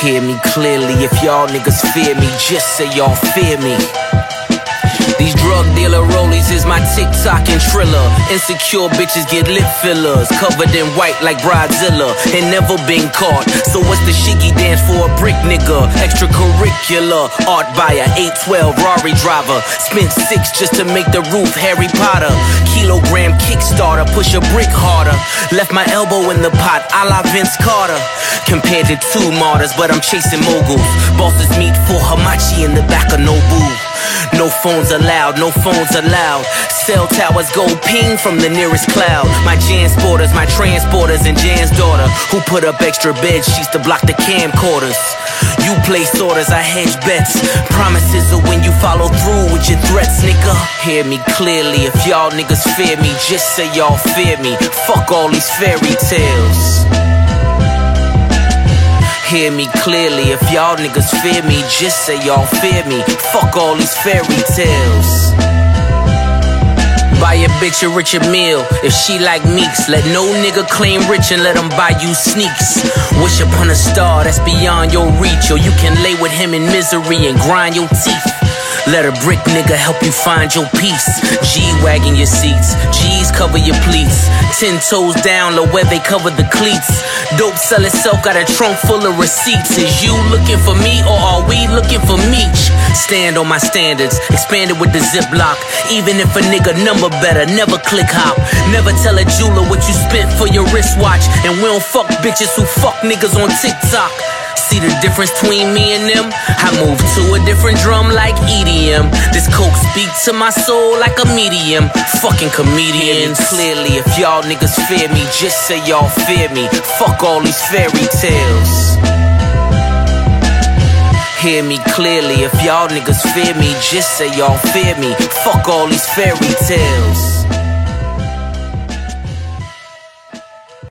Hear me clearly, if y'all niggas fear me, just say y'all fear me. These drug dealer rollies is my TikTok and Triller. Insecure bitches get lip fillers, covered in white like Bridezilla, and never been caught. So what's the shiggy dance for a brick nigga? Extracurricular, art buyer, 812 Rari driver. Spent 6 just to make the roof Harry Potter. Kilogram Kickstarter, push a brick harder. Left my elbow in the pot, a la Vince Carter. Compared to 2 martyrs, but I'm chasing moguls. Bosses meet for Hamachi in the back of Nobu. No phones allowed, no phones allowed. Cell towers go ping from the nearest cloud. My Jansporters, my transporters, and Jan's daughter, who put up extra bed sheets to block the camcorders. You place orders, I hedge bets. Promises are when you follow through with your threats, nigga. Hear me clearly, if y'all niggas fear me, just say y'all fear me. Fuck all these fairy tales. Hear me clearly, if y'all niggas fear me, just say y'all fear me. Fuck all these fairy tales. Buy a bitch a richer meal, if she like Meeks. Let no nigga claim rich and let him buy you sneaks. Wish upon a star that's beyond your reach, or you can lay with him in misery and grind your teeth. Let a brick nigga help you find your peace. G-wagging your seats, G's cover your pleats. 10 toes down, low where they cover the cleats. Dope sell itself, got a trunk full of receipts. Is you looking for me or are we looking for Meech? Stand on my standards, expanded with the Ziploc. Even if a nigga number better, never click hop. Never tell a jeweler what you spent for your wristwatch. And we don't fuck bitches who fuck niggas on TikTok. See the difference between me and them? I move to a different drum like EDM. This coke speak to my soul like a medium. Fucking comedians. Clearly, if y'all niggas fear me, just say y'all fear me. Fuck all these fairy tales. Hear me clearly, if y'all niggas fear me, just say y'all fear me. Fuck all these fairy tales.